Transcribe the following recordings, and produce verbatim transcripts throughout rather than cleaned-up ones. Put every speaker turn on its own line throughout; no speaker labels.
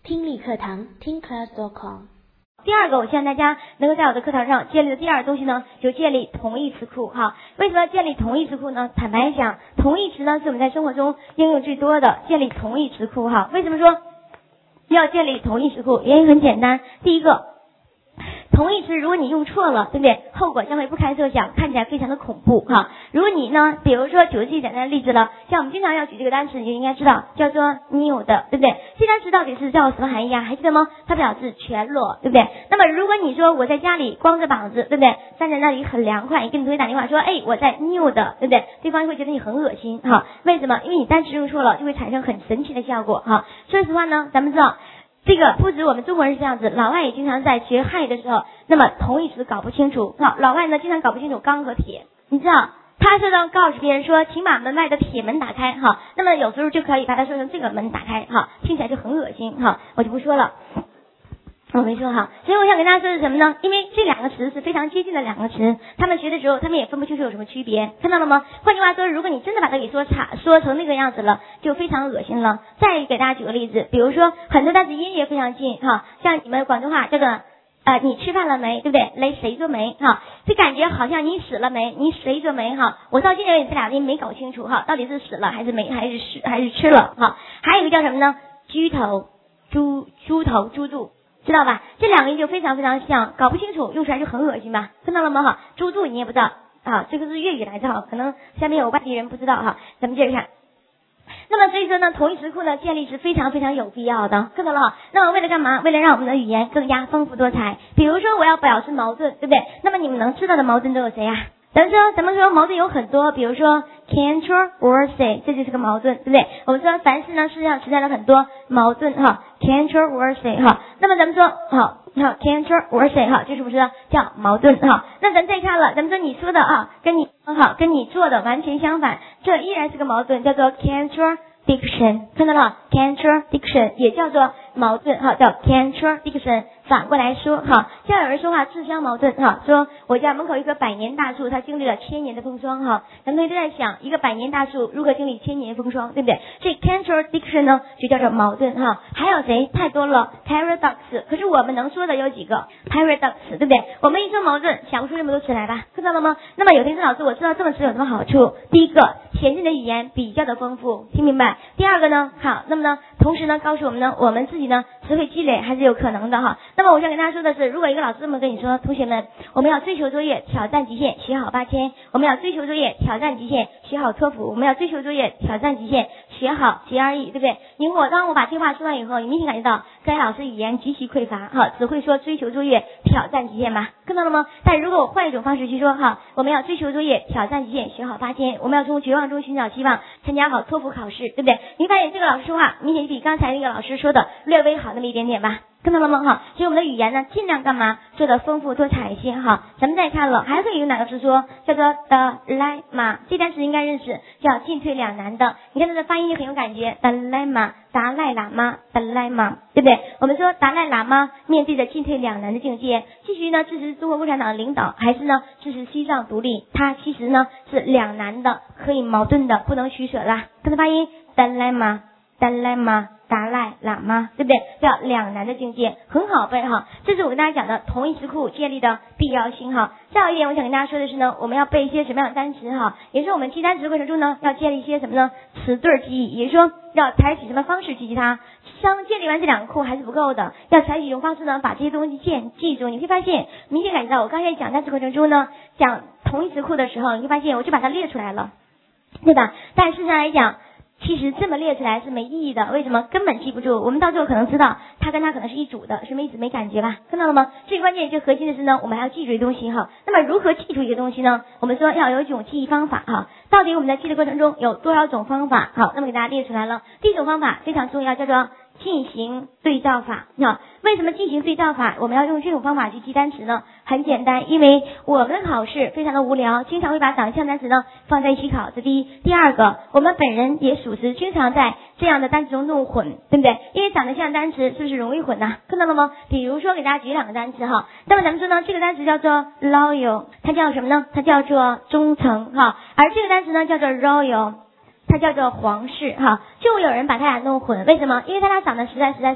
听力课堂听 class 点 com。
第二个，我希望大家能够在我的课堂上建立的第二个东西呢，就建立同义词库哈。为什么要建立同义词库呢？坦白讲，同义词呢是我们在生活中应用最多的，建立同义词库哈。为什么说要建立同义词库？原因很简单，第一个，同义词如果你用错了，对不对？后果将会不堪设想，看起来非常的恐怖哈。如果你呢，比如说举个最简单的例子了，像我们经常要举这个单词，你就应该知道叫做 new 的，对不对？这单词到底是叫什么含义啊？还记得吗？它表示全裸，对不对？那么如果你说我在家里光着膀子，对不对？站在那里很凉快，你跟你同学打电话说，哎，我在 new 的，对不对？对方会觉得你很恶心哈。为什么？因为你单词用错了，就会产生很神奇的效果哈。说实话呢，咱们知道。这个不止我们中国人是这样子，老外也经常在学汉语的时候，那么同义词搞不清楚。老老外呢经常搞不清楚钢和铁，你知道，他说要告诉别人说，请把门外的铁门打开哈，那么有时候就可以把它说成这个门打开哈，听起来就很恶心哈，我就不说了。我没说哈，所以我想跟大家说的是什么呢？因为这两个词是非常接近的两个词，他们学的时候他们也分不清楚有什么区别，看到了吗？换句话说，如果你真的把它给说差说成那个样子了，就非常恶心了。再给大家举个例子，比如说很多单词音也非常近哈，像你们广东话这个呃，你吃饭了没，对不对？来谁做没哈？这感觉好像你死了没，你谁做没哈？我到现在这俩音没搞清楚哈，到底是死了还是没，还是吃还是吃了哈？还有一个叫什么呢？猪头猪猪头猪肚。知道吧？这两个音就非常非常像，搞不清楚用出来就很恶心吧？看到了吗？哈，猪肚你也不知道啊，这个是粤语来着哈，可能下面有外地人不知道哈，咱们接着看。那么所以说呢，同义词库呢建立是非常非常有必要的，看到了哈。那么为了干嘛？为了让我们的语言更加丰富多彩。比如说我要表示矛盾，对不对？那么你们能知道的矛盾都有谁呀、啊？咱们说，咱们说矛盾有很多，比如说 can't or say， 这就是个矛盾，对不对？我们说凡事呢，世界上存在了很多矛盾哈 ，can't or say 哈。那么咱们说，好，好 can't or say 哈，就是不是叫矛盾哈？那咱再看了，咱们说你说的啊，跟你好，跟你做的完全相反，这依然是个矛盾，叫做 contradiction， 看到了 contradiction 也叫做矛盾哈，叫 contradiction。反过来说哈，像有人说话自相矛盾哈，说我家门口一棵百年大树，它经历了千年的风霜哈，咱们都在想，一个百年大树如何经历千年风霜，对不对？这 contradiction 呢就叫做矛盾哈。还有谁？太多了 paradox， 可是我们能说的有几个 paradox， 对不对？我们一说矛盾，想不出这么多词来吧？看到了吗？那么有听说老师，我知道这个词有什么好处？第一个，显示你的语言比较的丰富，听明白？第二个呢，好，那么呢，同时呢，告诉我们呢，我们自己呢，词汇积累还是有可能的哈。那么我想跟大家说的是，如果一个老师这么跟你说，同学们，我们要追求作业，挑战极限，学好八千；我们要追求作业，挑战极限，学好托福；我们要追求作业，挑战极限，学好 G R E， 对不对？你我当我把这话说完以后，你明显感觉到该老师语言极其匮乏哈，只会说追求作业，挑战极限吧，看到了吗？但如果我换一种方式去说哈，我们要追求作业，挑战极限，学好八千；我们要从绝望中寻找希望，参加好托福考试，对不对？你发现这个老师说话明显比刚才那个老师说的略微好那么一点点吧？看到了吗哈？所以我们的语言呢，尽量干嘛做的丰富多彩一些哈。咱们再看了，还可以用哪个词说？叫做 dilemma， 这单词应该认识，叫进退两难的。你看它的发音就很有感觉 ，dilemma， 达赖喇嘛 ，dilemma， 对不对？我们说达赖喇嘛面对着进退两难的境界，继续呢支持中国共产党的领导，还是呢支持西藏独立？它其实呢是两难的，可以矛盾的，不能取舍啦。看它发音 dilemma，dilemma。达赖喇嘛，对不对？叫两难的境界，很好背哈。这是我跟大家讲的同义词库建立的必要性哈。再有一点，我想跟大家说的是呢，我们要背一些什么样的单词哈？也是我们记单词的过程中呢，要建立一些什么呢？词对记忆，也就是说要采取什么方式记忆它。当建立完这两个库还是不够的，要采取一种方式呢，把这些东西建记住。你会发现，明显感觉到我刚才讲单词过程中呢，讲同义词库的时候，你会发现我就把它列出来了，对吧？但事实上来讲，其实这么列出来是没意义的，为什么？根本记不住。我们到最后可能知道它跟它可能是一组的，什么意思？没感觉吧？看到了吗？最关键最核心的是呢，我们还要记住一个东西哈。那么如何记住一个东西呢？我们说要有一种记忆方法哈。到底我们在记的过程中有多少种方法？好，那么给大家列出来了。第一种方法非常重要，叫做进行对照法。那为什么进行对照法我们要用这种方法去记单词呢？很简单，因为我们的考试非常的无聊，经常会把长相单词呢放在一起考，这第一。第二个，我们本人也属实经常在这样的单词中弄混，对不对？因为长得像单词是不是容易混呢？看到了吗？比如说给大家举两个单词哈，那么咱们说呢，这个单词叫做 loyal， 它叫什么呢？它叫做忠诚哈，而这个单词呢叫做 royal，它叫做皇室哈，就有人把它俩弄混，为什么？因为它俩长得实在实在是太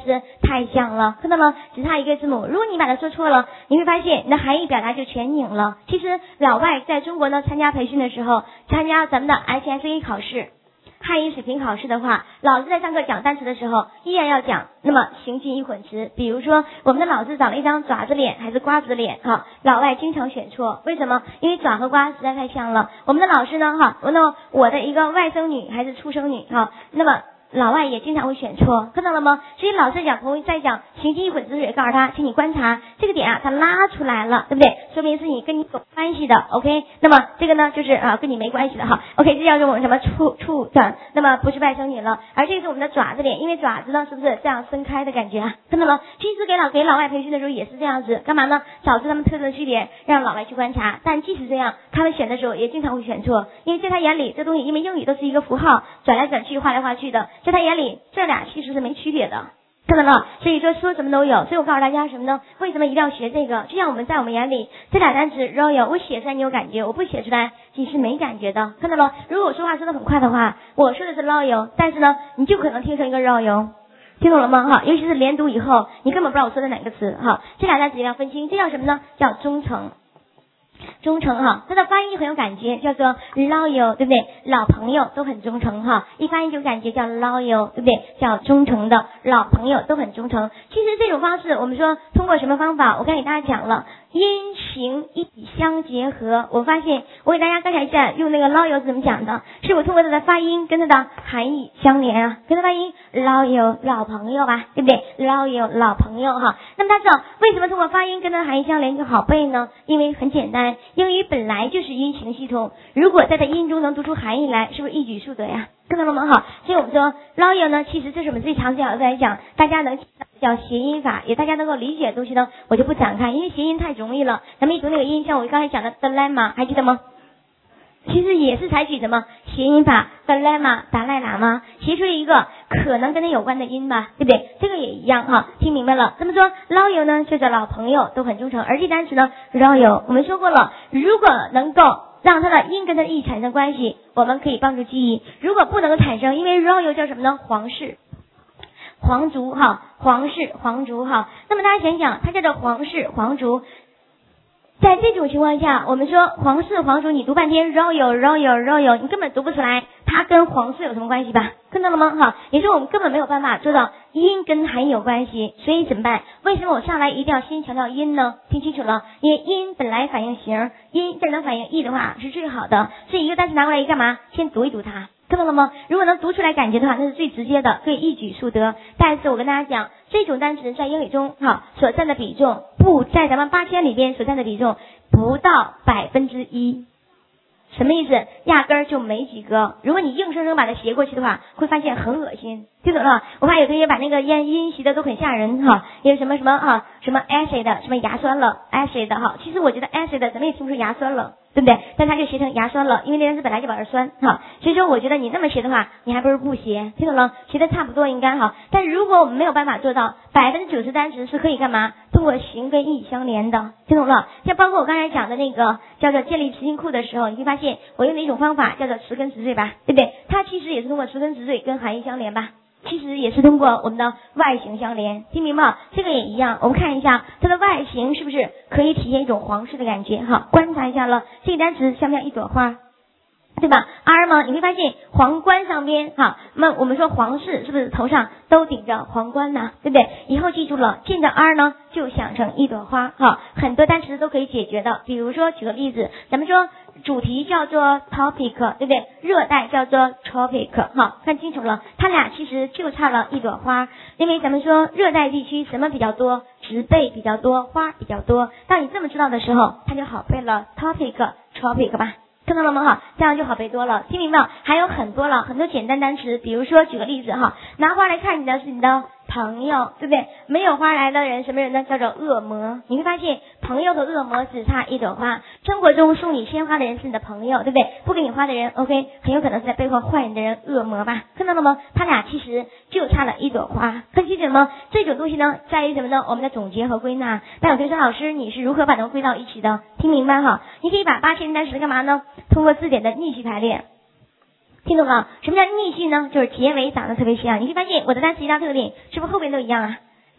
太像了，看到吗？只差一个字母。如果你把它说错了，你会发现你的含义表达就全拧了。其实老外在中国呢参加培训的时候，参加咱们的 S S A 考试。汉语水平考试的话，老师在上课讲单词的时候，依然要讲那么形近义混词。比如说，我们的老师长了一张爪子脸还是瓜子脸哈，老外经常选错，为什么？因为爪和瓜实在太像了。我们的老师呢哈，那么我的一个外甥女还是出生女哈，那么老外也经常会选错，看到了吗？所以老师讲同在讲形近义混词时，告诉他，请你观察这个点啊，他拉出来了，对不对？说明是你跟你有关系的 ，OK？ 那么这个呢，就是啊跟你没关系的哈 ，OK？ 这叫做我们什么处处的，那么不是外甥女了，而这个是我们的爪子脸，因为爪子呢是不是这样伸开的感觉啊？看到了？其实给老给老外培训的时候也是这样子，干嘛呢？找出他们特征的区别，让老外去观察。但即使这样，他们选的时候也经常会选错，因为在他眼里这东西，因为英语都是一个符号，转来转去，画来画去的。在他眼里，这俩其实是没区别的，看到了？所以说说什么都有。所以我告诉大家什么呢？为什么一定要学这个？就像我们在我们眼里，这俩单词 royal， 我写出来你有感觉，我不写出来你是没感觉的，看到了？如果我说话说的很快的话，我说的是 royal， 但是呢，你就可能听成一个 royal， 听懂了吗？哈，尤其是连读以后，你根本不知道我说的哪个词哈。这俩单词一定要分清，这叫什么呢？叫忠诚。忠诚哈，它的发音很有感觉，叫做 loyal， 对不对？老朋友都很忠诚哈，一发音就感觉叫 loyal， 对不对？叫忠诚的老朋友都很忠诚。其实这种方式，我们说通过什么方法？我刚给大家讲了，音形一体相结合。我发现我给大家刚才在用那个 loyal 怎么讲的？是我通过它的发音跟它的含义相连啊，跟它发音 loyal 老朋友吧，对不对 ？loyal 老朋友哈。那么大家知道为什么通过发音跟它的含义相连就好背呢？因为很简单。英语本来就是音形系统，如果在它音中能读出含义来，是不是一举数得呀？看到了吗？好，所以我们说 loyal 呢，其实这是我们最常讲的来讲，大家能叫谐音法，也大家能够理解的东西呢，我就不展开，因为谐音太容易了。咱们一读那个音，像我刚才讲的 dilemma， 还记得吗？其实也是采取什么谐音法 dilemma 达赖喇嘛，写出一个可能跟它有关的音吧，对不对？这个也一样哈，听明白了。那么说 loyal 呢，就是老朋友都很忠诚，而这单词呢 royal， 我们说过了，如果能够让它的音跟它的意产生关系，我们可以帮助记忆。如果不能够产生，因为 royal 叫什么呢？皇室。皇族哈，皇室皇族哈。那么大家想想，它叫做皇室皇族。在这种情况下，我们说皇室皇族，你读半天 royal royal royal， 你根本读不出来它跟皇室有什么关系吧？看到了吗？哈，也就是我们根本没有办法做到音跟含义有关系，所以怎么办？为什么我上来一定要先强调音呢？听清楚了，因为音本来反应形，音再能反应义的话是最好的。所以一个单词拿过来一干嘛？先读一读它。看到了吗？如果能读出来感觉的话，那是最直接的，可以一举数得。但是我跟大家讲，这种单词在英语中哈所占的比重，不在咱们八千里边所占的比重不到百分之一。什么意思？压根儿就没几个。如果你硬生生把它斜过去的话，会发现很恶心。听懂了？我怕有同学把那个音音习的都很吓人哈，有什么什么啊，什么 acid 什么牙酸了 acid 哈，其实我觉得 acid 怎么也听不出牙酸了，对不对？但他就写成牙酸了，因为那单词本来就表示酸哈，所以说我觉得你那么写的话，你还不如不写，听懂了？写的差不多应该哈。但如果我们没有办法做到百分之九十单词是可以干嘛？通过形跟义相连的，听懂了？像包括我刚才讲的那个叫做建立词音库的时候，你会发现我用的一种方法叫做词根词缀吧，对不对？它其实也是通过词根词缀跟含义相连吧。其实也是通过我们的外形相连，听明白吗？这个也一样，我们看一下它的外形是不是可以体现一种皇室的感觉哈？观察一下了，这个单词像不像一朵花？对吧 ？R 吗？你会发现皇冠上边哈，那我们说皇室是不是头上都顶着皇冠呢？对不对？以后记住了，见着 R 呢就想成一朵花哈，很多单词都可以解决的。比如说举个例子，咱们说主题叫做 topic， 对不对？热带叫做 tropic 哈，看清楚了，它俩其实就差了一朵花，因为咱们说热带地区什么比较多？植被比较多，花比较多。当你这么知道的时候，它就好背了 topic tropic 吧。看到了吗？哈，这样就好背多了，听明白？还有很多了，很多简单单词，比如说举个例子哈，拿花来看你的是你的朋友，对不对？没有花来的人什么人呢？叫做恶魔。你会发现朋友和恶魔只差一朵花。生活中送你鲜花的人是你的朋友，对不对？不给你花的人 OK， 很有可能是在背后坏人的人，恶魔吧？看到了吗？他俩其实就差了一朵花，看清楚了吗？这种东西呢在于什么呢？我们的总结和归纳。但有同学说老师你是如何把它们归到一起的？听明白哈？你可以把八千单词干嘛呢？通过字典的逆序排列。听懂了？什么叫逆序呢？就是结尾长得特别像。你会发现我的单词一大特点是不是后边都一样啊？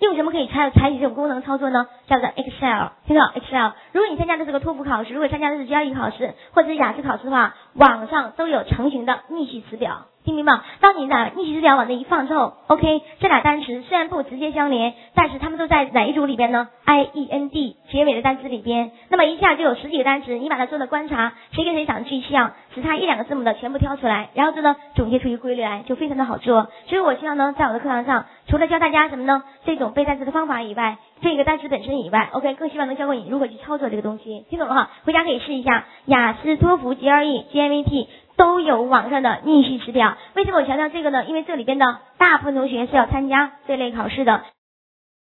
用什么可以采采取这种功能操作呢？叫做 Excel， 听到 Excel。如果你参加的是个托福考试，如果参加的是 G R E 考试或者是雅思考试的话，网上都有成型的逆序词表。听明白？当你把逆序词表往这一放之后 ，OK， 这俩单词虽然不直接相连，但是它们都在哪一组里边呢 ？I E N D 结尾的单词里边。那么一下就有十几个单词，你把它做的观察，谁跟谁长得巨像，只差一两个字母的全部挑出来，然后就呢总结出一个规律来，就非常的好做。所以我希望呢，在我的课堂上，除了教大家什么呢？这种背单词的方法以外，这个单词本身以外 ，OK， 更希望能教会你如何去操作这个东西。听懂了哈？回家可以试一下，雅思、托福、G R E、G M A T。都有网上的逆序词表。为什么我强调这个呢？因为这里边的大部分同学是要参加这类考试的。